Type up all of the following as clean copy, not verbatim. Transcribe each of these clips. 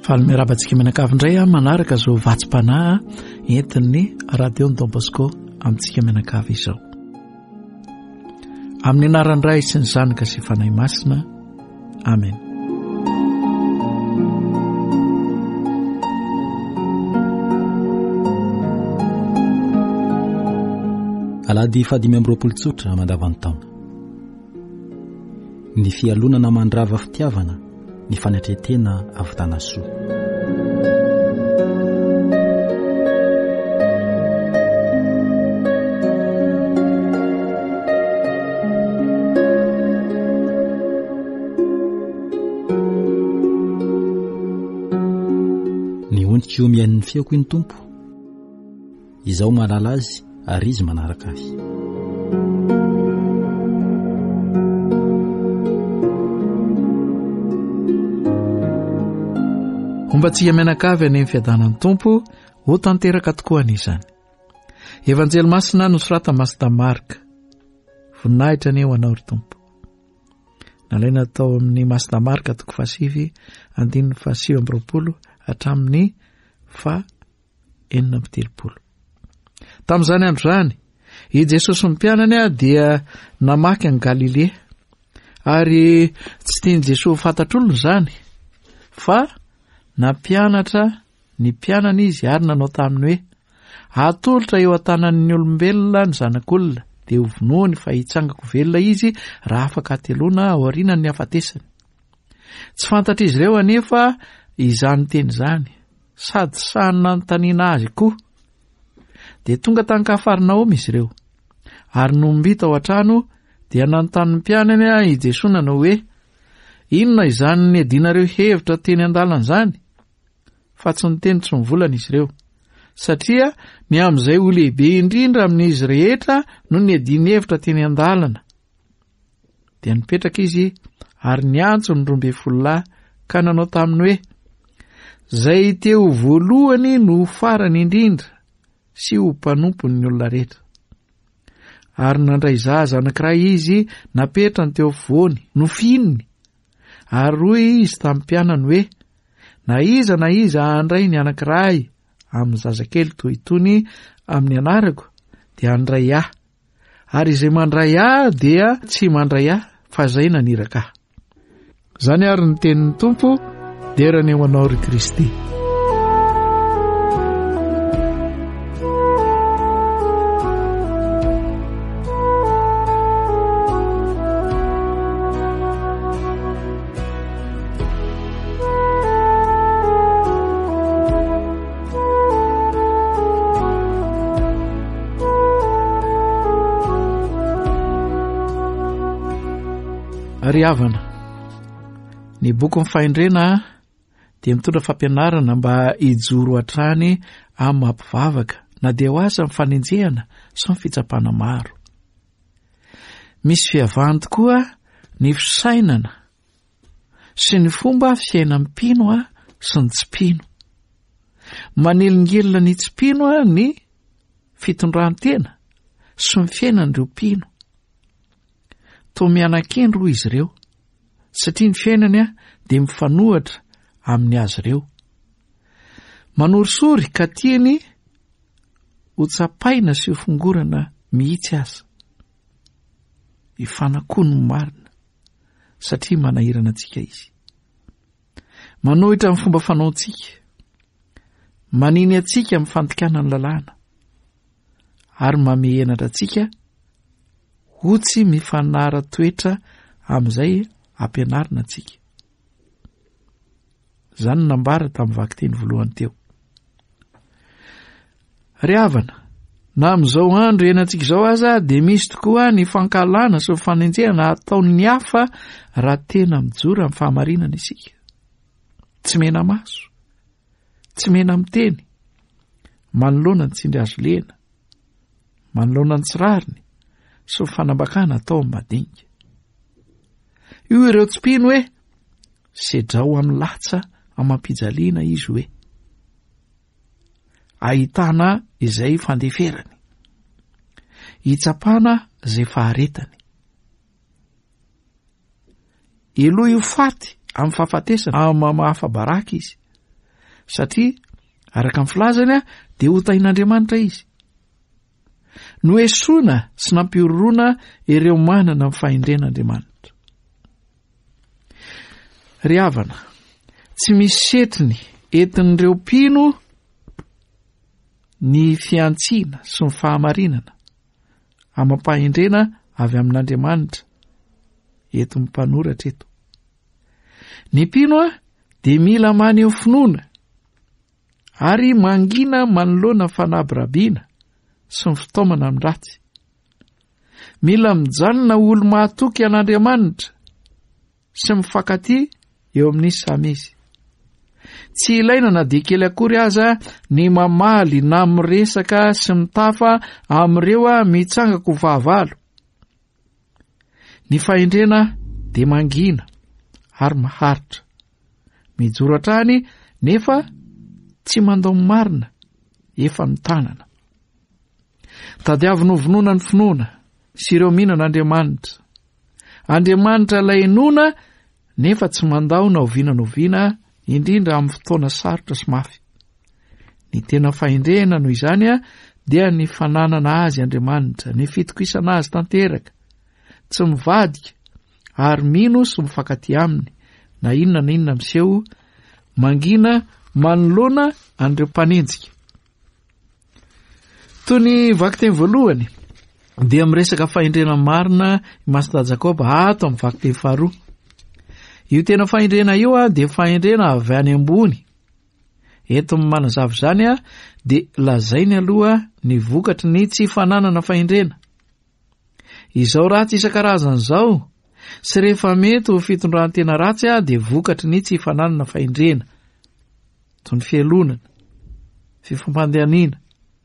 Falmerabantsika menakavy indray manaraka zao vatsim-panahy entin'ny radiony Don Bosco amintsika menakavy izao. Amin'ny anaran'ny Ray sy ny Zanaka sy Fanahy Masina. Amen. Alahady 5 tsotra mandavan'ny taona. Ny fialonana mandrava fitiavana, ny fanatretena avitana soa. Ny ondrika eo miain'ny fiako ny tompo, izao malala azy ary izy manaraka azy. Ombantsika menakavy any amin'ny fiadanan'ny tompo ho tanteraka tokoa an'izany. Evanjely masina nosoratan Masina Marka. Voninahitra ny eo anao ry tompo. Nalaina tao amin'ny Masina Marka 7:7 hatramin'ny 8:30. Tamin'izany andro zany, i Jesosy ny mpianany dia namaky any Galilea, ary tsy tiany Jesosy fantatr'olona zany, fa nampianatra ny mpianany izy ary nanao taminy hoe atolotra eo an-tanan'ny olombelona ny zanak'olona, dia ho vonoany fa hitsangako velona izy raha afaka ateloana ao aorianany ny hafatesany. Tsy fantatra izy ireo anefa izany teny zany, sady sahany nanontaniana azy koa. Dia tonga tany Kafarnaoma izy ireo, ary nombita ao an-trano dia nanontany ny mpianany i Jesosy nanao hoe inona izany ny adinareo hevitra teny an-dalana zany? Fa tsy niteny tsy nivolana izy ireo, satria ny amin'izay ho lehibe indrindra amin'izy rehetra no ny adiny hevitra teny an-dalana. Dia nipetraka izy ary niantso ny 12 lahy ka nanao taminy hoe zay teo voalohany no farany indrindra sy ho mpanompon'ny olona rehetra. Ary nandray zaza anankiray izy napetrany teo afovoany, no fihininy, ary roy izy tamin'ny mpianany hoe na iza handray ny anankiray amin'ny zazakely toy itony amin'ny anarako dia handray ahy, ary izay mandray ahy dia tsy mandray ahy fa zay naniraka ahy. Zany ary ny tenin'ny tompo, dia raha ny eo anao ry Kristy. Ry havana, ny boky ny fahendrena dia mitondra fampianarana mba hijoro hatrany amin'ny mampivavaka, na dia ho aza amin'ny fanenjehana sy ny fitsapana maro. Misy fiavahany tokoa ny fisainana sy ny fomba fiainan'ny mpino sy ny tsy mpino. Manelingelina ny tsy mpino ny fitondrantena sy ny fiainan'ireo mpino. Toa mianan-kendro izy ireo, satria ny fiainany dia mifanohatra amin'ny azy ireo. Manorisory ka tiany ho tsapaina sy ho fongorana mihitsy aza. Ifanakono marina, satria manahirana antsika izy. Manohitra amin'ny fomba fanaontsika, maniny antsika amin'ny fantikana ny lalàna, ary mamehenatra antsika ho tsy mifanara toetra amin'izay ampianarina antsika. Zany nambara tamin'ny vakiteny voalohany teo. Ry havana, na amin'izao andro enantsika izao aza dia misy tokoa ny fankalana sy ny fanenjehana ataon'ny hafa raha tena mijoro amin'ny fahamarinana isika. Tsy mena maso, tsy mena miteny, manoloana ny tsindry azo lena, manoloana ny tsirariny sy ny fanambakana atao amin'ny madinika. Io ireo tsy mpino hoe sedrao amin'ny latsa amin'ny mampijaliana izy hoe ahitana izay fandeferany, hitsapana izay faharetany. Eloha io faty amin'ny fahafatesana amin'ny mahafa baraka izy, satria araka ny filazany dia ho tain'Andriamanitra izy. Noesoana sy nampiorona ireo manana ny fahendren'Andriamanitra. Ry havana, tsy misy setriny entin'ireo mpino ny fiantsiana sy ny fahamarinana amampahendrena avy amin'Andriamanitra eto ny mpanoratra eto. Ny mpino dia mila maneho finoana ary mangina manoloana fanabirabiana sy ny fitaomana amin'ny ratsy. Mila mijanona olo mahatoky an'Andriamanitra sy mifankaty eo amin'ny samy izy. Tsy ilaina na dia kely akory aza ny mamaly na miresaka sy mitafa amin'ireo mitsangako ho fahavalo. Ny fahendrena dia mangina ary maharitra, mijoro hatrany nefa tsy mandao marina efa mitanana. Tadiavina ho vonoana ny finoana sy ireo mihinan'Andriamanitra. Andriamanitra lainoana nefa tsy mandao na ovinanoviana, indrindra amin'ny fotoana sarotra sy mafy. Ny tena fahendrena noho izany dia ny fananana azy Andriamanitra, ny fitokisana azy tanteraka, tsy mivadika ary mino sy mifankaty aminy, na inona miseho, mangina manoloana an'ireo mpanenjika. Toy ny vaky teny voalohany dia miresaka fahendrena marina i Masita Jakoba ato amin'ny vaky teny faharoa. Io tena fahendrena io dia fahendrena avy any ambony. Eto manazava izany dia lazainy aloha ny vokatry ny tsy fananana fahendrena. Izao ratsy isan-karazany izao, sy rehefa mety ho fitondrantena ratsy dia vokatry ny tsy fananana fahendrena, toy ny fialonana, fifampandehanina.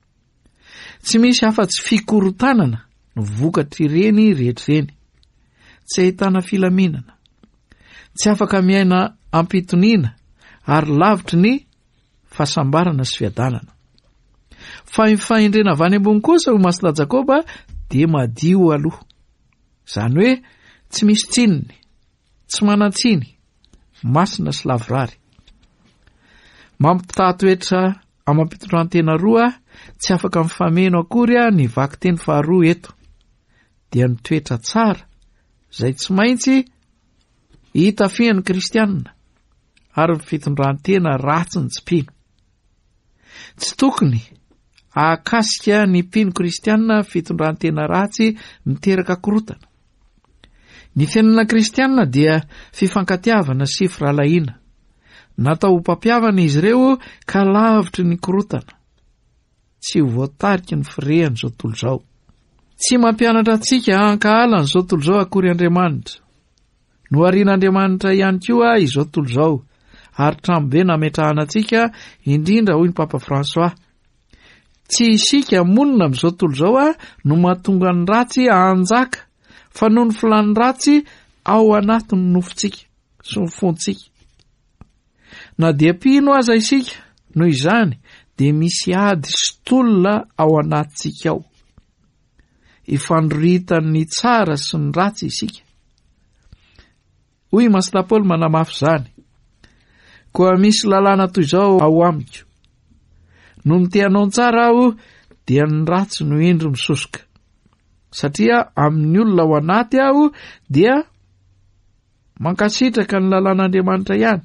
Tsy misy afa-tsy fikorotanana no vokatry ireny rehetr'ireny. Tsy ahitana filaminana, tsy afaka miaina ampitoniana ary lavitry ny fahasambarana sy fiadanana. Fa ny fahendrena avy any ambony kosa ho Masita Jakoba dia madio aloha. Izany hoe tsy misy tsinony, tsy manan-tsiny, masina sy lavorary. Mampitahatoetra amam-pitondrantena roa tsy afaka mifameno akory ny vaky teny faharoa eto. Dia ny toetra tsara izay tsy maintsy hitafian'ny Kristianina ary ny fitondrantena ratsy ny tsy mpino. Tsy tokony ahakasika ny mpino Kristianina fitondrantena ratsy miteraka korotana. Ny fiainana Kristianina dia fifankatiavana sy firalahiana. Natao ho mpampiavana izy ireo ka lavitry ny korotana. Tsy ho voatarika ny firehan'izao tontolo izao. Tsy mampianatra antsika hankahala n'izao tontolo izao akory Andriamanitra. Noharian'Andriamanitra ihany koa izao tontolo izao, ary trambe nametrahana antsika, indrindra hoy ny Papa François. Tsy isika monina amin'izao tontolo izao no mahatonga ny ratsy hanjaka, fa noho ny filany ratsy ao anatin'ny nofontsika sy ny fontsika. Na dia mpino aza isika, noho izany dia misy ady sy tolona ao anatintsika ao. Ifandroritany tsara sy ny ratsy isika. Hoy Masita Paoly manamafy izany. Koa misy lalàna toy izao ao amiko. No miteanao ny tsara aho dia ny ratsy no endro misosoka. Satria amin'ny olona ao anaty aho dia mankasitraka ny lalàn'Andriamanitra ihany.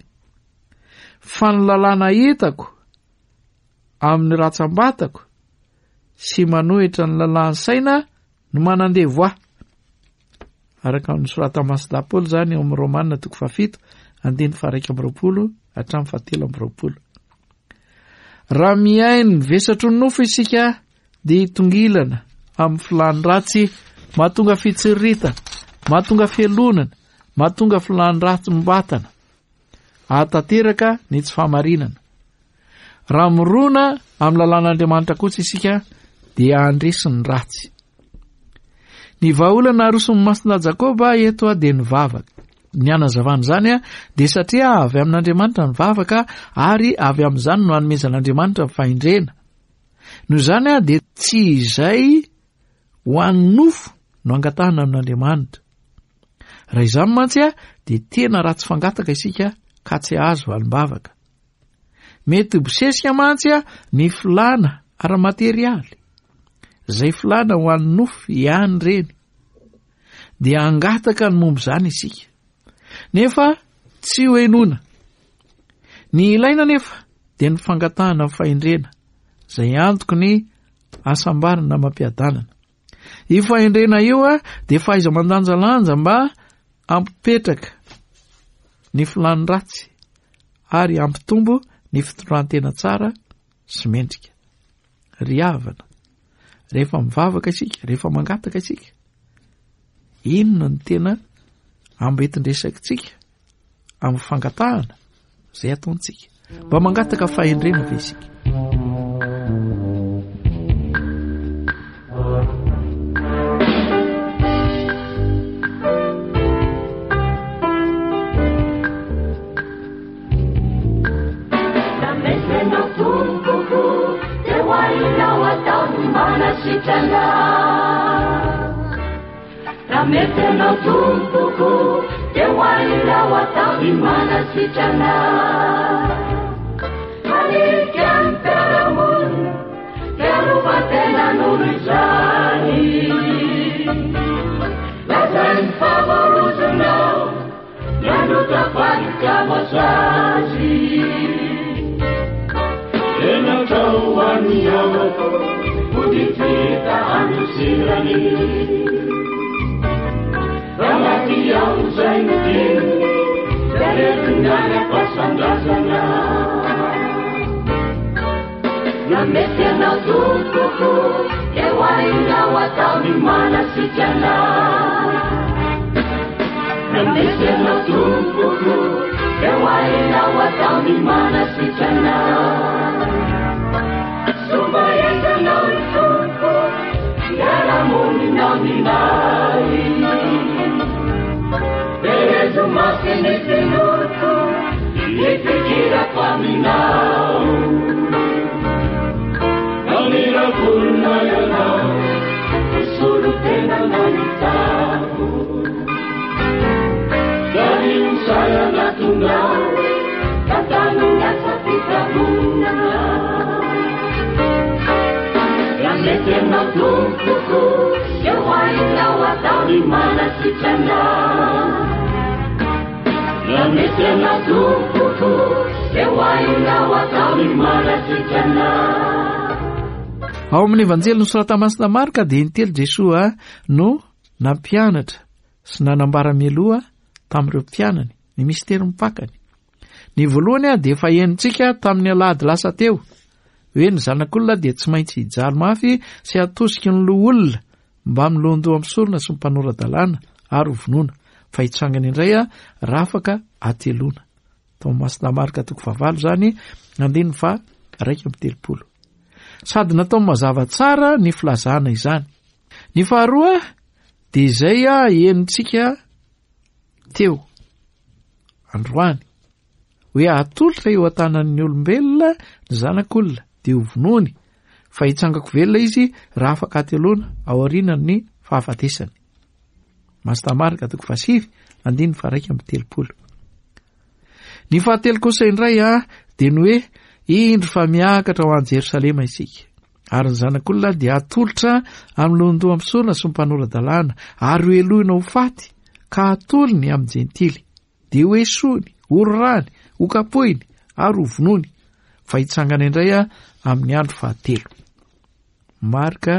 Fa ny lalàna hitako amin'ny ratsambatako sy manohitra ny lalàn'ny saina no manandevo ahy. Araka ny sorata Masita Paoly zany ao amin'ny Romanina 7:1-20 hatramin'ny 7:20. Raha miaino vesatro ny nofo isika dia hitongilana amin'ny filany ratsy, mahatonga fitsiritana, mahatonga fialonana, mahatonga filany ratsy mibatana, ahatanteraka ny tsy fahamarinana. Raha mirona amin'ny lalàn'Andriamanitra kosa isika dia handresy ny ratsy. Ny vahaolana arosin'ny Masina Jakoba eto dia ny vavaka. Ny anazavana izany dia satria avy amin'Andriamanitra ny vavaka ary avy amin'izany no hanomezan'Andriamanitra ny fahendrena. Noho izany dia tsy izay ho an'ny nofo no angatahana amin'Andriamanitra. Raha izany mantsy dia tena ratsy fangataka isika ka tsy azo valim-bavaka. mety bosesika mantsy ny filana ara-materialy, izay filana ho an'ny nofo ihany reny, dia angataka ny mombo izany isika. Nefa tsy ho enona. Ny ilaina nefa dia ny fangatahana amin'ny fahendrena, izay antoky ny asambarana mampiadanana. Io fahendrena io dia faiza mandanjalanja mba ampipetraka ny filany ratsy ary ampitombo ny fitondrantena tsara sy mendrika. Ry havana, rehefa mivavaka isika, rehefa mangataka isika, inona ny tena ambetindresakitsika amin'ny fangatahana izay ataontsika mba mangataka fahendrena ve isika? Rametenao tumpoko te waila watawi mana sichana Halikian peramun kerubatena nurizani Lazan favoruzuna Yanuta panika wasazi Ena tawani yawako Udifita anusirani Ramati yang zainudin Dari tengahnya pasandasana Nametena tukuku Ewaina watami mana si jana Nametena tukuku Ewaina watami mana si jana Supaya jana tukuku Yaramuni naminai Perezo maskene penuto Ipikira paminao Alira purna yanao Usuru tena nanitamu Dari usaya natungao Katanu nasapita muna Rametena tukuku Yawaina watawi mana si jana Rametena tukuku Yawaina watawi mana si jana. Ao amin'ny evanjely nosorata Masina Marka dia nitely Jesoa no nampianatra sy nanambara mialoha tamin'ireo mpianany ny mistera mipakany. Ny voalohany dia efa henontsika tamin'ny alahady lasa teo hoe ny zanak'olona dia tsy maintsy hijaly mafy sy atosiky ny loha olona mba milondoha amin'ny sorona sy ny mpanorandalàna ary hovonoana fa hitsangana indray rafaka ateloana. Tao Masina Marka 9 zany 1:30. Sady natao mazava tsara ny filazana izany. Ny faharoa dia izay henontsika teo androany hoe atolotra eo an-tanan'ny olombelona ny zanak'olona dia hovonony fa hitsangako velona izy raha afaka ateloana ao aorianany fahafatesany. Masina Marka 9:30. Ny fahatelo kosa indray dia ny hoe indro fa miakatra ho any Jerosalema isika ary ny zanak'olona dia atolotra amin'ny londoha amin'ny sorona sy ny mpanorandalàna ary ho elohina ho faty ka atolony amin'ny jentily dia ho esoiny, ho rorany, ho kapohiny ary ho vonony fa hitsangana indray amin'ny andro fahatelo. Marka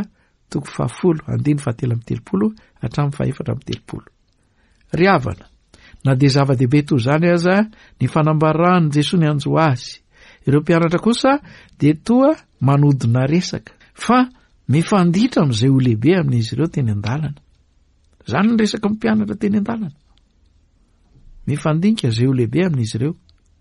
10:17-30. Ry havana, na dia zava-dehibe toy izany aza ny fanambarany Jesosy ny anjo azy, ireo mpianatra kosa dia toa manodina resaka fa mifanditra amin'izay ho lehibe amin'izy ireo teny an-dalana. Zany ny resaka mpianatra teny an-dalana, mifandinika izay ho lehibe amin'izy ireo.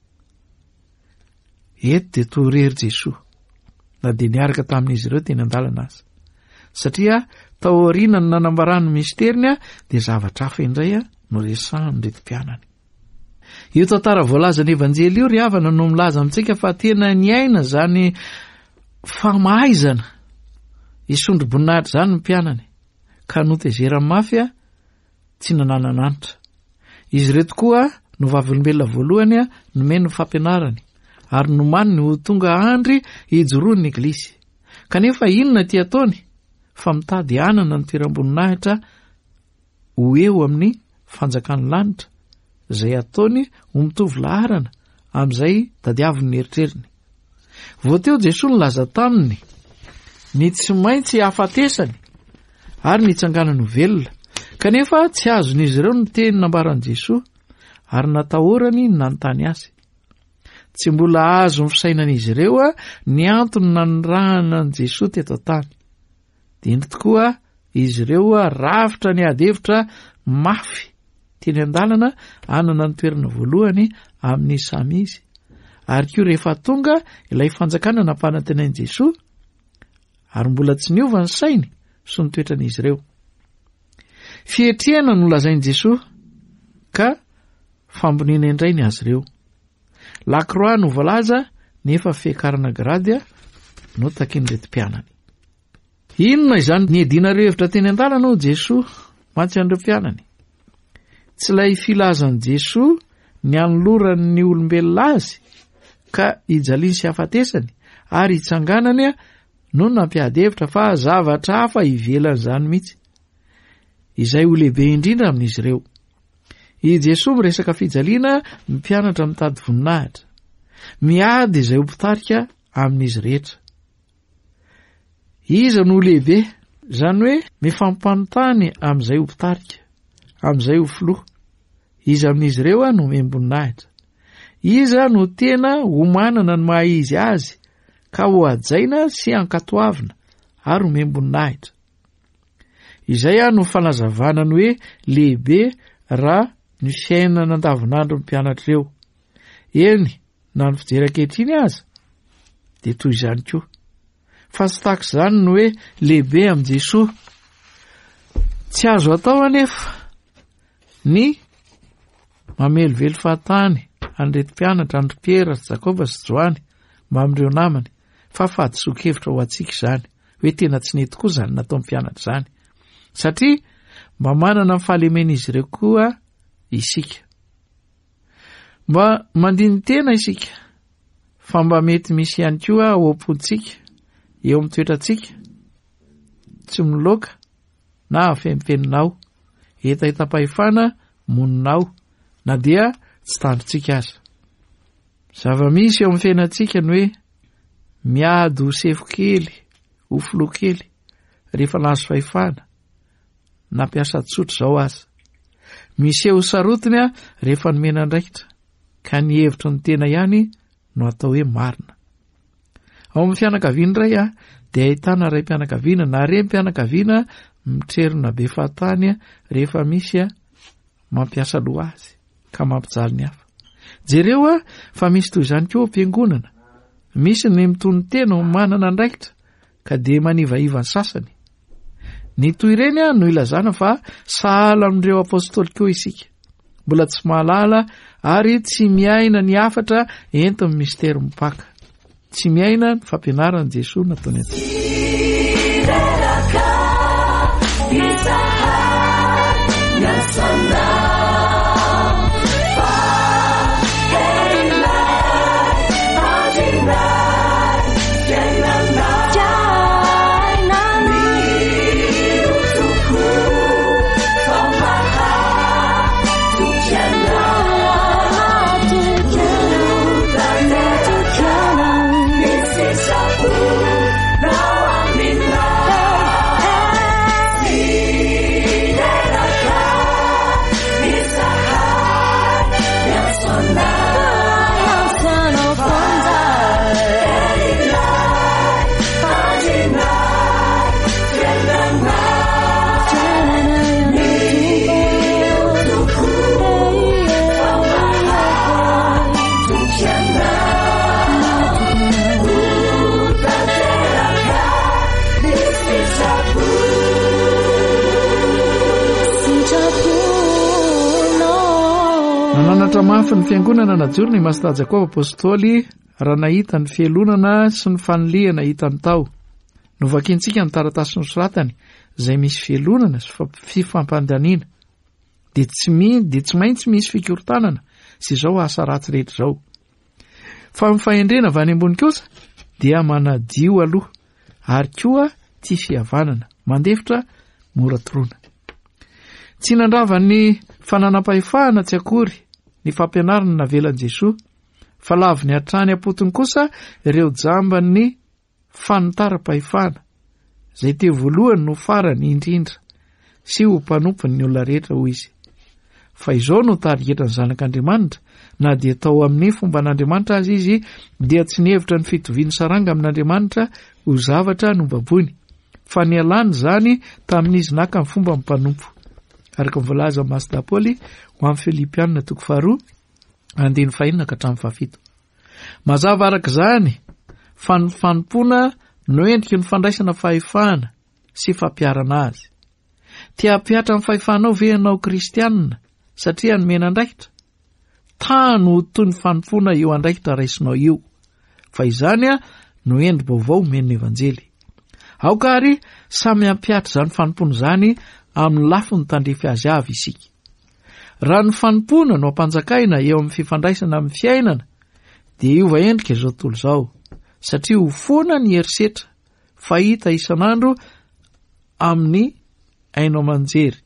Eto dia toa rery Jesosy na dia niaraka tamin'izy ireo teny an-dalana azy, satria tao aoriana ny nanambarany misteriny dia zavatra hafa indray no resahany reto mpianany. Io tantara voalazany evanjely io ry havana no milaza amintsika fa tena niaina zany famahaizana isondro boninahitra zany ny mpianany ka notezerany mafy tsy nananananitra. Izy reto koa no vavolombelona voalohany nomeny ny fampianarany ary nomaniny ho tonga andry hijoroany ny Eglisy. Kanefa inona ty ataony? Fa mitady anana ny toeram-boninahitra ho eo amin'ny fanjakan'ny lanitra, izay ataony ho mitovy laharana amin'izay tadiaviny ny eritreriny. Voateo Jesosy nilaza taminy ny tsy maintsy hafatesany ary nitsanganany ho velona. Kanefa tsy azon'izy ireo ny teny nambaran'i Jesosy ary natahorany nanontany azy. Tsy mbola azo ny fisainan'izy ireo ny antony nanirahana an'i Jesosy teto tany. Dindro tokoa izy ireo rafitra ny adevitra mafy teny an-dalana anana ny toerana voalohany amin'ny samy izy. Ary koa rehefa tonga ilay fanjakana nampanantenain'i Jesosy ary mbola tsy niova ny sainy sy ny toetran'izy ireo. Fietrehana no lazain'i Jesosy ka fambonina indray ny azy ireo. Lakroa no voalaza nefa fiakarana grady no takin'ny retim-pianany. Inona izany ny edinareo hevitra teny an-dalana ho Jesosy mantsy an'ireo mpianany? Tsy ilay filazan'i Jesosy ny anoloran'ny olombelona azy ka hijaliany sy hafatesany ary hitsanganany no nampiady-hevitra fa zavatra hafa ivelan'izany mihitsy, izay ho lehibe indrindra amin'izy ireo. I Jesosy miresaka fijaliana mpianatra mitady voninahitra, miady izay ho mpitarika amin'izy rehetra. Iza no lehibe, izany hoe mifampanontany amin'izay ho mpitarika, amin'izay ho filoha. Iza amin'izy ireo no miamboninahitra. Iza no tena ho manana ny maha izy azy ka ho ajaina sy ankatoavina ary ho miamboninahitra. Izay no fanazavana ny hoe lehibe raha ny fiainana andavanandro ny mpianatra ireo. Eny, na ny fijery ankehitriny aza dia toy izany koa. Fa tsy tahaka izany no hoe lehibe amin'i Jesosy. Tsy azo atao anefa ny mamelively fahatany an'ireto mpianatra Andry, Piera, Jakoba sy Johany mba amin'ireo namany, fa fahadiso-kevitra ho antsika izany hoe tena tsy nety koa izany natao mpianatra izany, satria mba manana ny fahalemen'izy ireo koa isika. Mba mandiny tena isika, fa mba mety misy ihany koa ao am-pontsika eo amin'ny toetrantsika, tsy miloaka na afempenonao, etaita-pahefana moninao, na dia tsy tandritsika aza. Zava-misy eo amin'ny fiainantsika ny hoe miady ho sefo kely, ho filoha kely, rehefa lazo fahefana, na mpiasa tsotra izao aza. Misy eo sarotiny rehefa nomena andraikitra, ka ny hevitry ny tena ihany no atao hoe marina. Ao amin'ny fianakaviana iray dia ahitana ray mpianakaviana na rem-pianakaviana mitrerona be fahatany rehefa misy mampiasa loha azy ka mampijaly ny hafa. Jereo fa misy toy izany koa am-piangonana. Misy ny mitony tena ho manana andraikitra ka dia manivaiva ny sasany. Ny toy ireny no ilazana fa sahala amin'ireo apôstôly koa isika, mbola tsy mahalala ary tsy miaina ny hafatra entin'ny mistera mipaka, tsy miaina ny fampianaran'i Jesosy nataony mafy ny fiangonana najoro ny Masita Jakoba apôstôly raha nahita ny fielonana sy ny fanoliana hitany tao. Novakiantsika ny taratasy nosoratany izay misy fielonana sy fifampandaniana dia tsy maintsy misy fikorotanana sy izao asa ratsy rehetra izao. fa mifahendrena avy any ambony kosa dia manadio aloha ary koa tsy fihavanana mandefitra mora torona. Tsy nandravan'ny fananam-pahefahana tsy akory ny fampianarana navelan'i Jesosy fa lavy ny hatrany apotony kosa ireo jamban'ny fanotara-pahefahana izay te voalohany no farany indrindra sy ho mpanompon'ny olona rehetra hoy izy. Fa izao no tarigetra ny zanak'Andriamanitra na dia tao amin'ny fomba n'Andriamanitra azy izy dia tsy nihevitra ny fitoviany saranga amin'Andriamanitra ho zavatra nombabony fa ny alany zany tamin'izy naka ny fomba mpanompo. Araka mivolaza Masida Paoly ho amin'ny Filipianina 4:5-7. Mazava araka izany fa ny fanompona no endriky ny fandraisana fahefahana sy fampiarana azy. Tia hampiatra amin'ny fahefahanao ve ianao kristianina satria nomena andraikitra? Tano ho toy ny fanompona eo andraikitra raisinao io, fa izany no endry vaovao men'ny evanjely. Aokary samy hampiatra izany fanompona izany amin'ny lafo ny tandrefy azy avy isika. Raha ny fanompona no ampanjakaina eo amin'ny fifandraisana amin'ny fiainana dia io vaendrika izao tontolo izao, satria ho foana ny herisetra fahita isan'andro amin'ny ainao aman-jery.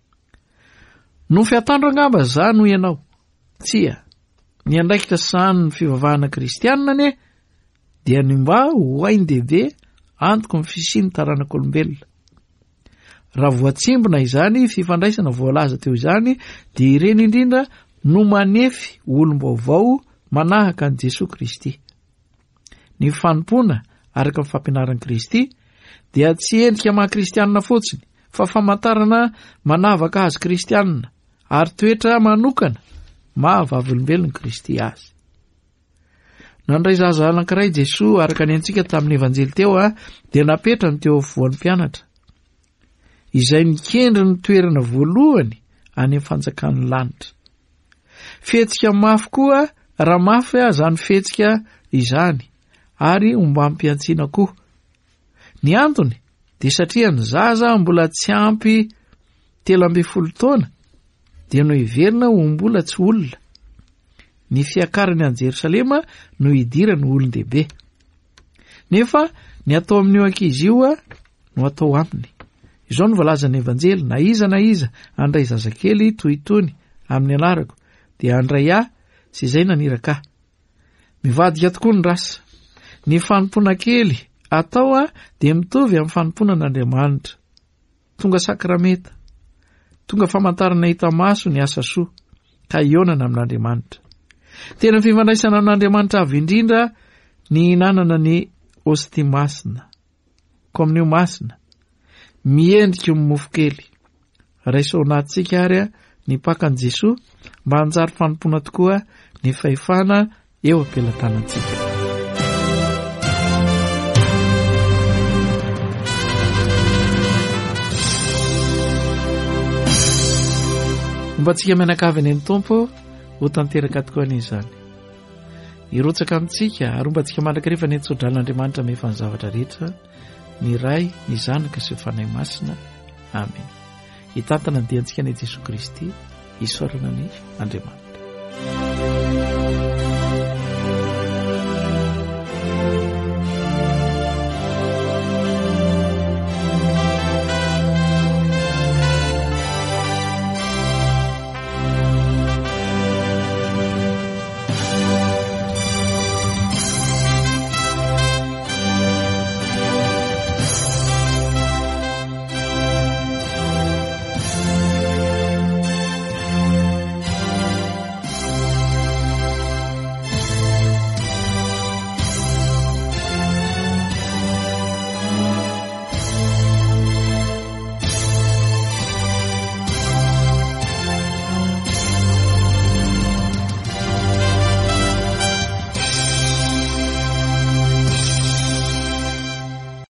No fiatandro angamba zany ho ianao? Tsia, ny andraikitra sany ny fivavahana kristianina ane dia ny mba ho hain-dehibe antoko ny fisiany taranak'olombelona. Raha voatsimbona izany fifandraisana voalaza teo izany dia ireny indrindra no manefy olom-baovao manahaka an' Jesosy Kristy. Ny fanompona araka ny fampianaran'i Kristy dia tsy endrika maha-kristianina fotsiny fa famantarana manavaka azy kristianina ary toetra manokana mahavavy-olombelon'i Kristy azy. Nandray zaza anankiray Jesosy araka ny antsika tamin'ny evanjely teo dia napetrany teo afovoan'ny mpianatra izay nikendry ny toerana voalohany any amin'ny fanjakan'ny lanitra. Fihetsika mafy koa raha mafy zany fihetsika izany ary mba ampiantsiana koa. Ny antony dia satria ny zaza mbola tsy ampy 12 taona dia no hiverina ho mbola tsy olona. Ny fiakarany an Jerosalema no hidirany olon-dehibe. Nefa ny atao amin'io ankizy io no atao aminy. Izao no voalazan'ny evanjely, na iza andray zazakely toy itony amin'ny anarako dia andray sy izay naniraka. Mivadika tokoa ny rasa. Ny fanompona kely atao dia mitovy amin'ny fanompona n'Andriamanitra. Tonga sakrameta, tonga famantarana hita maso ny asa soa ka ionana amin'Andriamanitra. Tena fifandraisana amin'Andriamanitra avy indrindra ny hinanana ny ostia masina, kominio masina, miendrika ny mofo kely. Raisao anatintsika ary ny pakan'i Jesosy mba hanjary fanompona tokoa ny fahefana eo am-pelantanantsika. Mba tsika mianakavy any amin'ny Tompo ho tanteraka tokoa n'izany. Irotsaka amintsika ary mba tsika malaka rehefa ny tsodral'Andriamanitra mefa ny zavatra rehetra, ny Ray, ny Zanaka sy ny Fanahy Masina. Amen. Hitantana ny diantsika ny Jesosy Kristy, isaorana ny Andriamanitra.